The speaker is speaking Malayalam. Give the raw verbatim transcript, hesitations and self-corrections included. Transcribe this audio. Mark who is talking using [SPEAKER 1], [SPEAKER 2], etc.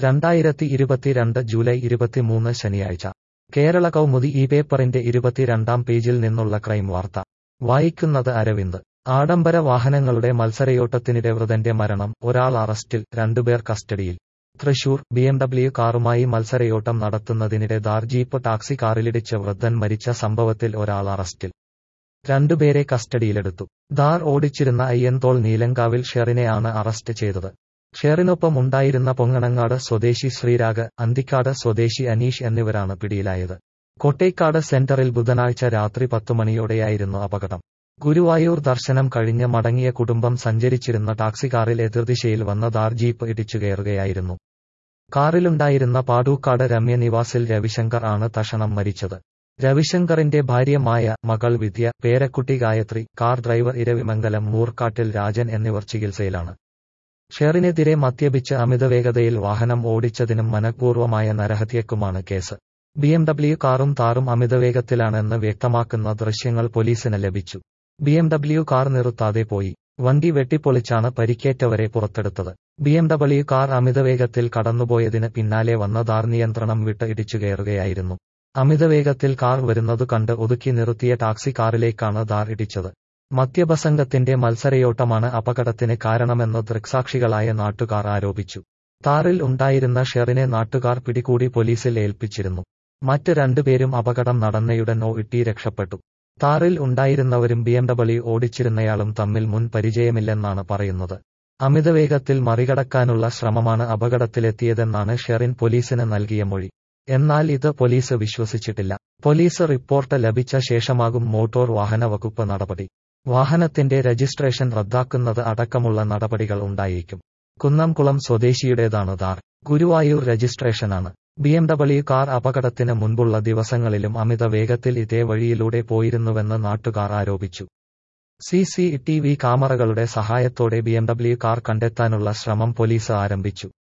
[SPEAKER 1] രണ്ടായിരത്തി ഇരുപത്തിരണ്ട് ജൂലൈ ഇരുപത്തിമൂന്ന് ശനിയാഴ്ച കേരള കൗമുദി ഈ പേപ്പറിന്റെ ഇരുപത്തിരണ്ടാം പേജിൽ നിന്നുള്ള ക്രൈം വാർത്ത വായിക്കുന്നത് അരവിന്ദ്. ആഡംബര വാഹനങ്ങളുടെ മത്സരയോട്ടത്തിനിടെ വൃദ്ധന്റെ മരണം, ഒരാൾ അറസ്റ്റിൽ, രണ്ടുപേർ കസ്റ്റഡിയിൽ. തൃശൂർ ബിഎംഡബ്ല്യു കാറുമായി മത്സരയോട്ടം നടത്തുന്നതിനിടെ ഥാർ ജീപ്പ് ടാക്സി കാറിലിടിച്ച് വൃദ്ധൻ മരിച്ച സംഭവത്തിൽ ഒരാൾ അറസ്റ്റിൽ. രണ്ടുപേരെ കസ്റ്റഡിയിലെടുത്തു. ഥാർ ഓടിച്ചിരുന്ന അയ്യന്തോൾ നീലങ്കാവിൽ ഷെറിനെയാണ് അറസ്റ്റ് ചെയ്തത്. ഷെറിനൊപ്പം ഉണ്ടായിരുന്ന പൊങ്ങണങ്ങാട് സ്വദേശി ശ്രീരാഗ്, അന്തിക്കാട് സ്വദേശി അനീഷ് എന്നിവരാണ് പിടിയിലായത്. കോട്ടേക്കാട് സെന്ററിൽ ബുധനാഴ്ച രാത്രി പത്തുമണിയോടെയായിരുന്നു അപകടം. ഗുരുവായൂർ ദർശനം കഴിഞ്ഞ് മടങ്ങിയ കുടുംബം സഞ്ചരിച്ചിരുന്ന ടാക്സി കാറിൽ എതിർദിശയിൽ വന്ന ഥാർ ജീപ്പ് ഇടിച്ചുകയറുകയായിരുന്നു. കാറിലുണ്ടായിരുന്ന പാടൂക്കാട് രമ്യ നിവാസിൽ രവിശങ്കർ ആണ് തഷണം മരിച്ചത്. രവിശങ്കറിന്റെ ഭാര്യമായ മകൾ വിദ്യ, പേരക്കുട്ടി ഗായത്രി, കാർ ഡ്രൈവർ ഇരവിമംഗലം മൂർക്കാട്ടിൽ രാജൻ എന്നിവർ ചികിത്സയിലാണ്. ഷെറിനെതിരെ മദ്യപിച്ച് അമിതവേഗതയിൽ വാഹനം ഓടിച്ചതിനും മനഃപൂർവമായ നരഹത്യക്കുമാണ് കേസ്. ബിഎംഡബ്ല്യു കാറും താറും അമിതവേഗത്തിലാണെന്ന് വ്യക്തമാക്കുന്ന ദൃശ്യങ്ങൾ പോലീസിന് ലഭിച്ചു. ബിഎംഡബ്ല്യു കാർ നിർത്താതെ പോയി. വണ്ടി വെട്ടിപ്പൊളിച്ചാണ് പരിക്കേറ്റവരെ പുറത്തെടുത്തത്. ബിഎംഡബ്ല്യു കാർ അമിതവേഗത്തിൽ കടന്നുപോയതിന് പിന്നാലെ വന്ന ഥാർ നിയന്ത്രണം വിട്ട് ഇടിച്ചുകയറുകയായിരുന്നു. അമിതവേഗത്തിൽ കാർ വരുന്നതു കണ്ട് ഒതുക്കി നിർത്തിയ ടാക്സി കാറിലേക്കാണ് ഥാർ ഇടിച്ചത്. മദ്യപസംഘത്തിന്റെ മത്സരയോട്ടമാണ് അപകടത്തിന് കാരണമെന്ന് ദൃക്സാക്ഷികളായ നാട്ടുകാർ ആരോപിച്ചു. താറിൽ ഉണ്ടായിരുന്ന ഷെറിനെ നാട്ടുകാർ പിടികൂടി പോലീസിൽ ഏൽപ്പിച്ചിരുന്നു. മറ്റ് രണ്ടുപേരും അപകടം നടന്നയുടൻ ഓടി രക്ഷപ്പെട്ടു. താറിൽ ഉണ്ടായിരുന്നവരും ബിഎംഡബ്ല്യു ഓടിച്ചിരുന്നയാളും തമ്മിൽ മുൻ പരിചയമില്ലെന്നാണ് പറയുന്നത്. അമിതവേഗത്തിൽ മറികടക്കാനുള്ള ശ്രമമാണ് അപകടത്തിലെത്തിയതെന്നാണ് ഷെറിൻ പോലീസിന് നൽകിയ മൊഴി. എന്നാൽ ഇത് പോലീസ് വിശ്വസിച്ചിട്ടില്ല. പോലീസ് റിപ്പോർട്ട് ലഭിച്ച ശേഷമാകും മോട്ടോർ വാഹന വകുപ്പ് നടപടി. വാഹനത്തിന്റെ രജിസ്ട്രേഷൻ റദ്ദാക്കുന്നത് അടക്കമുള്ള നടപടികൾ ഉണ്ടായേക്കും. കുന്നംകുളം സ്വദേശിയുടേതാണ് ഥാർ. ഗുരുവായൂർ രജിസ്ട്രേഷനാണ്. ബിഎംഡബ്ല്യു കാർ അപകടത്തിന് മുൻപുള്ള ദിവസങ്ങളിലും അമിത വേഗത്തിൽ ഇതേ വഴിയിലൂടെ പോയിരുന്നുവെന്ന് നാട്ടുകാർ ആരോപിച്ചു. സി സി ടി വി ക്യാമറകളുടെ സഹായത്തോടെ ബിഎംഡബ്ല്യു കാർ കണ്ടെത്താനുള്ള ശ്രമം പോലീസ് ആരംഭിച്ചു.